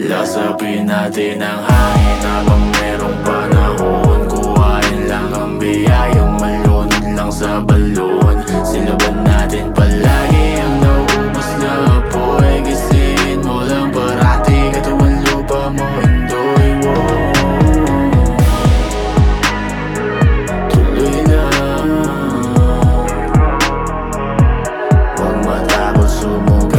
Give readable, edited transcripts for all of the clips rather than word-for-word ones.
Lasapin natin ang hangin habang merong panahon. Kuhain lang ang biyayang malunod lang sa balon. Silaban natin palagi ang naubos na apoy. Gisihin mo lang parati katawan lupa mo indoy. Tuloy lang, huwag matakot sumugay.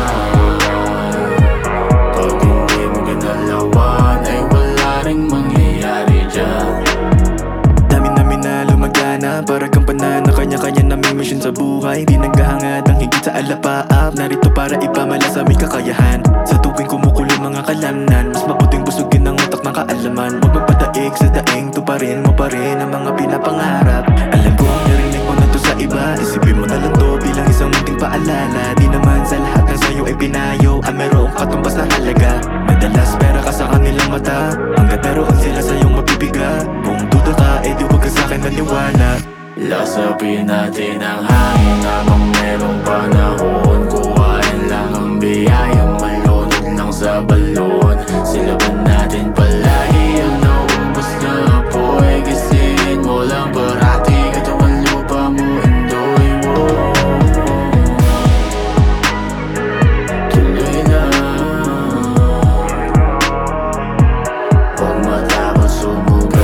Pag hindi mo ginalawan ay wala ring mangyayari dyan. Dami namin na lumagana para gampanan na kanya-kanya naming mission sa buhay. Di naghahangad ang higit sa alapaap, narito para ipamala sa aming kakayahan. Sa tuwing kumukulo mga kalamnan, mas mabuting busugin ang utak ng kaalaman. Huwag magpadaig sa daing, tuparin mo pa rin ang mga pinapangarap. Alam ko narinig mo na to sa iba, isipin mo na lang to bilang isang munting paalala. Di naman sa lahat ng sayo ay pinayo ang merong katumbas na halaga. Madalas pera ka sa kanilang mata, hanggat meron sila sa'yong mapibiga. Kung duda ka, edi huwag ka sa'kin naniwala. Lasapin natin ang hangin habang merong panahon. Kuhain lang ang biyayang malunod lang sa balon. Silaban natin palagi ang naubos na apoy. Gisihin mo lang parati katawan lupa mo indoy. Tuloy lang, huwag matakot sumugay.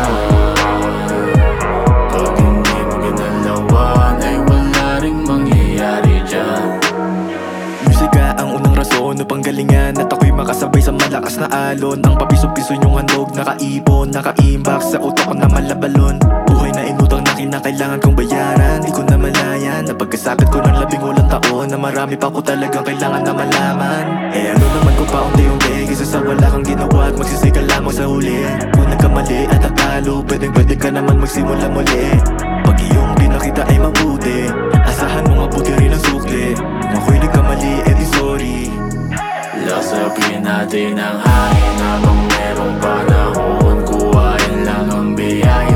Pag hindi mo ginalawan ay wala ring mangyayari dyan. Musika ang unang rason upang galingan at ako'y makasabay sa malakas na alon. Ang papiso-piso niyong handog nakaipon, nakaimbak sa utak ko na malabalon. Buhay na inutang na kinakailangan kong bayaran. Di ko na malayan na pagkasakit ko ng 18 taon, na marami pa ko talagang kailangan na malaman. Eh ano naman kung paunti-unti, kaysa sa wala kang ginawa at magsisika lamang sa huli. Kung nagkamali at natalo, pwedeng-pwede ka naman magsimula muli. Pag iyong pinakita ay mabuti, asahan mo mabuti rin ang sukli. Kung ako'y nagkamali, edi sorry. Lasapin natin ang hangin habang merong panahon. Kuhain lang ang biyaya